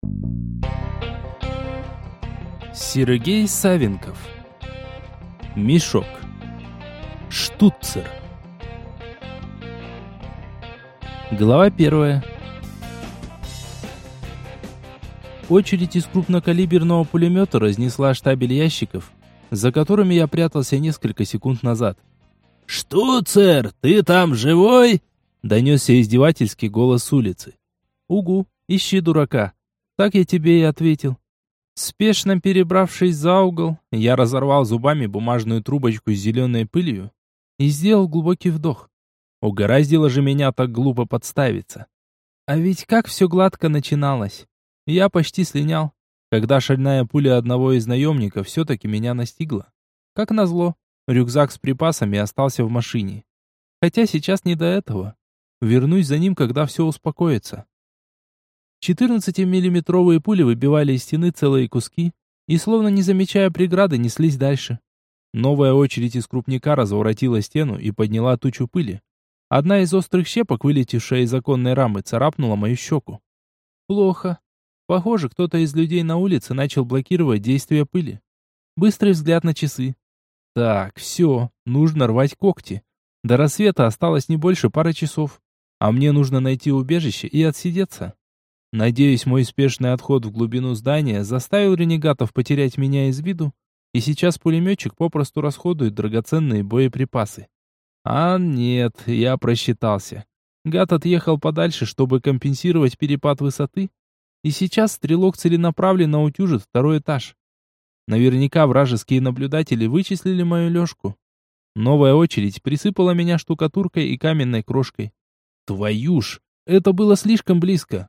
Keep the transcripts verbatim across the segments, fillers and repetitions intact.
Сергей Савенков. Мешок. Штуцер. Глава первая. Очередь из крупнокалиберного пулемета разнесла штабель ящиков, за которыми я прятался несколько секунд назад. «Штуцер, ты там живой?» — донесся издевательский голос с улицы. «Угу, ищи дурака». Так я тебе и ответил. Спешно перебравшись за угол, я разорвал зубами бумажную трубочку с зеленой пылью и сделал глубокий вдох. Угораздило же меня так глупо подставиться. А ведь как все гладко начиналось. Я почти слинял, когда шальная пуля одного из наемников все-таки меня настигла. Как назло, рюкзак с припасами остался в машине. Хотя сейчас не до этого. Вернусь за ним, когда все успокоится. четырнадцатимиллиметровые пули выбивали из стены целые куски и, словно не замечая преграды, неслись дальше. Новая очередь из крупника разворотила стену и подняла тучу пыли. Одна из острых щепок, вылетевшая из оконной рамы, царапнула мою щеку. Плохо. Похоже, кто-то из людей на улице начал блокировать действие пыли. Быстрый взгляд на часы. Так, все, нужно рвать когти. До рассвета осталось не больше пары часов, а мне нужно найти убежище и отсидеться. Надеюсь, мой спешный отход в глубину здания заставил ренегатов потерять меня из виду, и сейчас пулеметчик попросту расходует драгоценные боеприпасы. А нет, я просчитался. Гад отъехал подальше, чтобы компенсировать перепад высоты, и сейчас стрелок целенаправленно утюжит второй этаж. Наверняка вражеские наблюдатели вычислили мою лёжку. Новая очередь присыпала меня штукатуркой и каменной крошкой. Твою ж, это было слишком близко.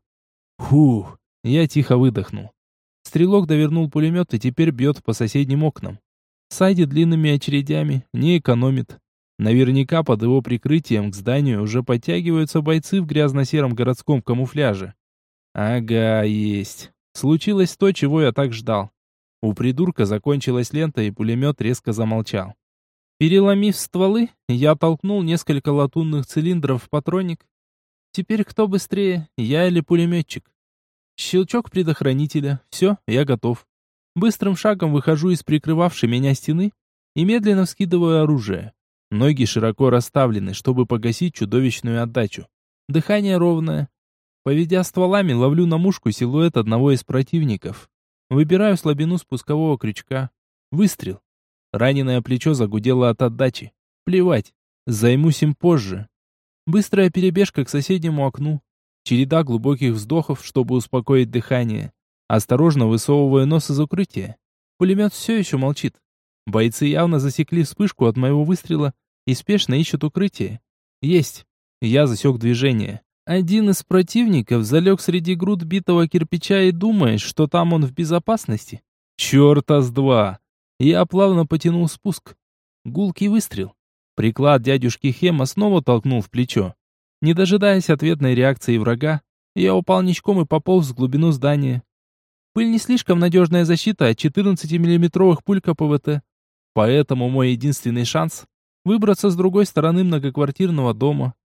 Фух, я тихо выдохнул. Стрелок довернул пулемет и теперь бьет по соседним окнам. Сайдит длинными очередями, не экономит. Наверняка под его прикрытием к зданию уже подтягиваются бойцы в грязно-сером городском камуфляже. Ага, есть. Случилось то, чего я так ждал. У придурка закончилась лента, и пулемет резко замолчал. Переломив стволы, я толкнул несколько латунных цилиндров в патронник. Теперь кто быстрее, я или пулеметчик? Щелчок предохранителя. Все, я готов. Быстрым шагом выхожу из прикрывавшей меня стены и медленно вскидываю оружие. Ноги широко расставлены, чтобы погасить чудовищную отдачу. Дыхание ровное. Поведя стволами, ловлю на мушку силуэт одного из противников. Выбираю слабину спускового крючка. Выстрел. Раненое плечо загудело от отдачи. Плевать. Займусь им позже. Быстрая перебежка к соседнему окну. Череда глубоких вздохов, чтобы успокоить дыхание. Осторожно высовываю нос из укрытия. Пулемет все еще молчит. Бойцы явно засекли вспышку от моего выстрела и спешно ищут укрытие. Есть. Я засек движение. Один из противников залег среди груд битого кирпича и думает, что там он в безопасности. Черта с два. Я плавно потянул спуск. Гулкий выстрел. Приклад дядюшки Хема снова толкнул в плечо. Не дожидаясь ответной реакции врага, я упал ничком и пополз в глубину здания. Пыль не слишком надежная защита от четырнадцатимиллиметровых пуль ка пэ вэ тэ. Поэтому мой единственный шанс — выбраться с другой стороны многоквартирного дома.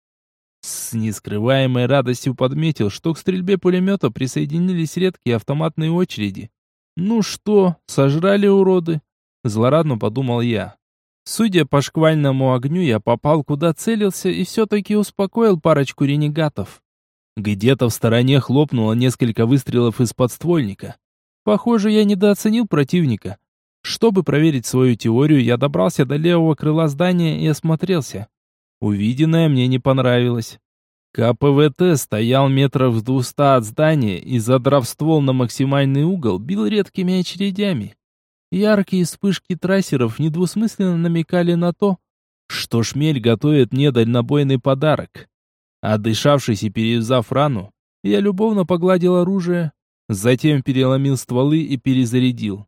С нескрываемой радостью подметил, что к стрельбе пулемета присоединились редкие автоматные очереди. «Ну что, сожрали уроды?» — злорадно подумал я. Судя по шквальному огню, я попал куда целился и все-таки успокоил парочку ренегатов. Где-то в стороне хлопнуло несколько выстрелов из подствольника. Похоже, я недооценил противника. Чтобы проверить свою теорию, я добрался до левого крыла здания и осмотрелся. Увиденное мне не понравилось. ка пэ вэ тэ стоял метров в двухстах от здания и, задрав ствол на максимальный угол, бил редкими очередями. Яркие вспышки трассеров недвусмысленно намекали на то, что шмель готовит мне дальнобойный подарок. Отдышавшись и перевязав рану, я любовно погладил оружие, затем переломил стволы и перезарядил.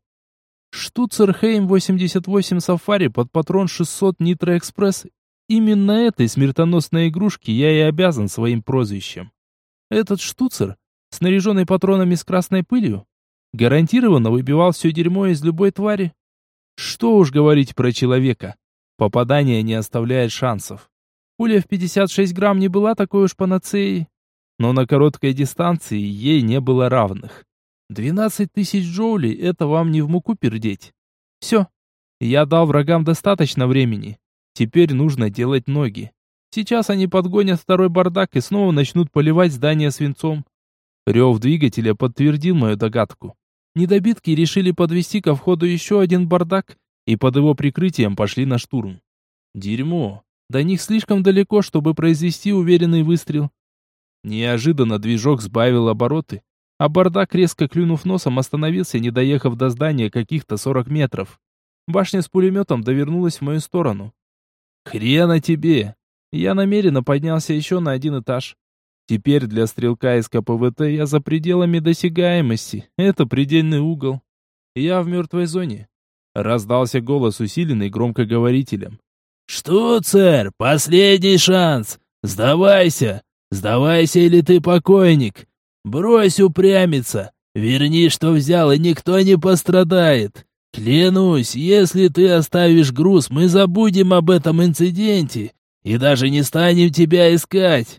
Штуцер Хейм восемьдесят восемь Сафари под патрон шестьсот Нитро Экспресс. Именно этой смертоносной игрушке я и обязан своим прозвищем. Этот штуцер, снаряженный патронами с красной пылью, гарантированно выбивал все дерьмо из любой твари. Что уж говорить про человека. Попадание не оставляет шансов. Пуля в пятьдесят шесть грамм не была такой уж панацеей, но на короткой дистанции ей не было равных. Двенадцать тысяч джоулей — это вам не в муку пердеть. Все. Я дал врагам достаточно времени. Теперь нужно делать ноги. Сейчас они подгонят второй бардак и снова начнут поливать здание свинцом. Рев двигателя подтвердил мою догадку. Недобитки решили подвести ко входу еще один бардак и под его прикрытием пошли на штурм. Дерьмо. До них слишком далеко, чтобы произвести уверенный выстрел. Неожиданно движок сбавил обороты, а бардак, резко клюнув носом, остановился, не доехав до здания каких-то сорок метров. Башня с пулеметом довернулась в мою сторону. «Хрена тебе!» Я намеренно поднялся еще на один этаж. Теперь для стрелка из ка пэ вэ тэ я за пределами досягаемости. Это предельный угол. Я в мертвой зоне. Раздался голос, усиленный громкоговорителем. «Что, царь, последний шанс! Сдавайся! Сдавайся, или ты покойник! Брось упрямиться! Верни, что взял, и никто не пострадает! Клянусь, если ты оставишь груз, мы забудем об этом инциденте и даже не станем тебя искать!»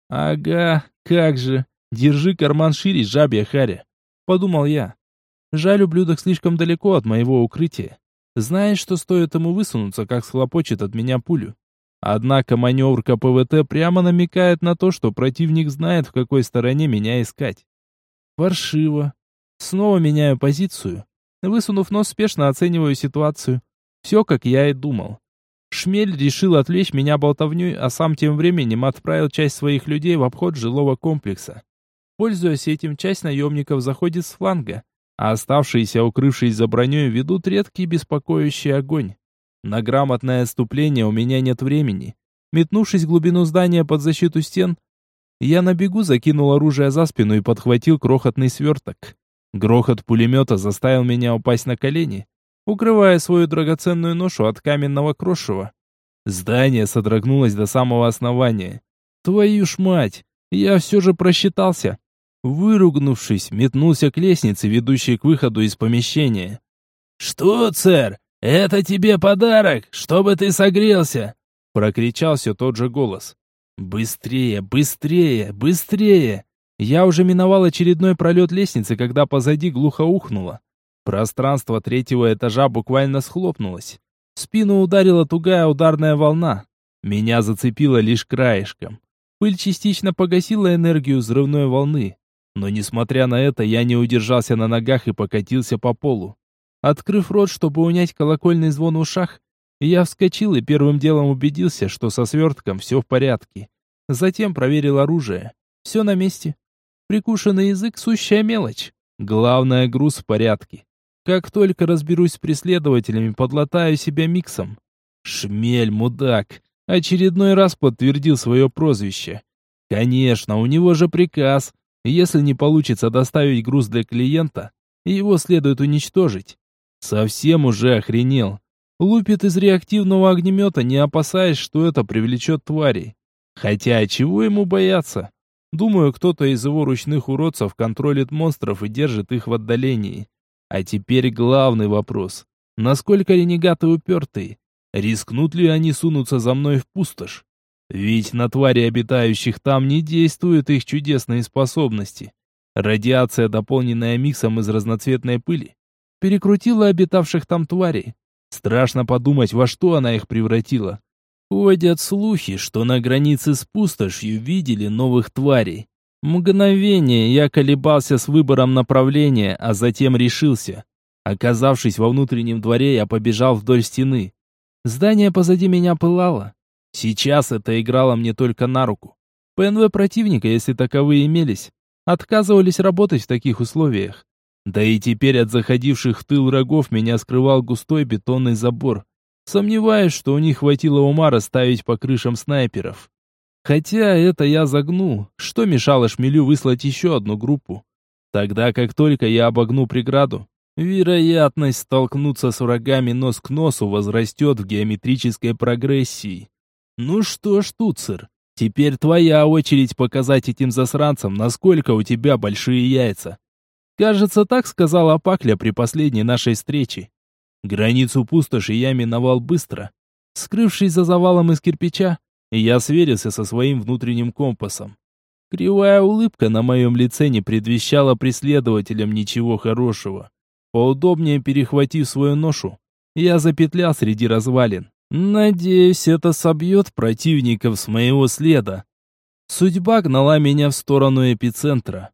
«Ага, как же! Держи карман шире, жабья харя!» — подумал я. Жаль, ублюдок слишком далеко от моего укрытия. Знаешь, что стоит ему высунуться, как схлопочет от меня пулю. Однако маневр ка пэ вэ тэ прямо намекает на то, что противник знает, в какой стороне меня искать. Паршиво. Снова меняю позицию. Высунув нос, спешно оцениваю ситуацию. Все, как я и думал. Шмель решил отвлечь меня болтовней, а сам тем временем отправил часть своих людей в обход жилого комплекса. Пользуясь этим, часть наемников заходит с фланга, а оставшиеся, укрывшись за броней, ведут редкий беспокоящий огонь. На грамотное отступление у меня нет времени. Метнувшись в глубину здания под защиту стен, я на бегу закинул оружие за спину и подхватил крохотный сверток. Грохот пулемета заставил меня упасть на колени, укрывая свою драгоценную ношу от каменного крошева. Здание содрогнулось до самого основания. Твою ж мать! Я все же просчитался. Выругнувшись, метнулся к лестнице, ведущей к выходу из помещения. «Что, царь, это тебе подарок, чтобы ты согрелся!» Прокричал все тот же голос. «Быстрее, быстрее, быстрее!» Я уже миновал очередной пролет лестницы, когда позади глухо ухнуло. Пространство третьего этажа буквально схлопнулось. В спину ударила тугая ударная волна. Меня зацепило лишь краешком. Пыль частично погасила энергию взрывной волны. Но несмотря на это, я не удержался на ногах и покатился по полу. Открыв рот, чтобы унять колокольный звон в ушах, я вскочил и первым делом убедился, что со свертком все в порядке. Затем проверил оружие. Все на месте. Прикушенный язык — сущая мелочь. Главное, груз в порядке. Как только разберусь с преследователями, подлатаю себя миксом. Шмель, мудак, очередной раз подтвердил свое прозвище. Конечно, у него же приказ. Если не получится доставить груз для клиента, его следует уничтожить. Совсем уже охренел. Лупит из реактивного огнемета, не опасаясь, что это привлечет тварей. Хотя, чего ему бояться? Думаю, кто-то из его ручных уродцев контролит монстров и держит их в отдалении. А теперь главный вопрос. Насколько ренегаты упертые? Рискнут ли они сунуться за мной в пустошь? Ведь на твари, обитающих там, не действуют их чудесные способности. Радиация, дополненная миксом из разноцветной пыли, перекрутила обитавших там тварей. Страшно подумать, во что она их превратила. Ходят слухи, что на границе с пустошью видели новых тварей. Мгновение я колебался с выбором направления, а затем решился. Оказавшись во внутреннем дворе, я побежал вдоль стены. Здание позади меня пылало. Сейчас это играло мне только на руку. пэ эн вэ противника, если таковые имелись, отказывались работать в таких условиях. Да и теперь от заходивших в тыл врагов меня скрывал густой бетонный забор. Сомневаюсь, что у них хватило ума расставить по крышам снайперов. Хотя это я загнул, что мешало Шмелю выслать еще одну группу. Тогда как только я обогну преграду, вероятность столкнуться с врагами нос к носу возрастет в геометрической прогрессии. Ну что ж, Туцер, теперь твоя очередь показать этим засранцам, насколько у тебя большие яйца. Кажется, так сказала Пакля при последней нашей встрече. Границу пустоши я миновал быстро. Скрывшись за завалом из кирпича, я сверился со своим внутренним компасом. Кривая улыбка на моем лице не предвещала преследователям ничего хорошего. Поудобнее перехватив свою ношу, я запетлял среди развалин. Надеюсь, это собьет противников с моего следа. Судьба гнала меня в сторону эпицентра.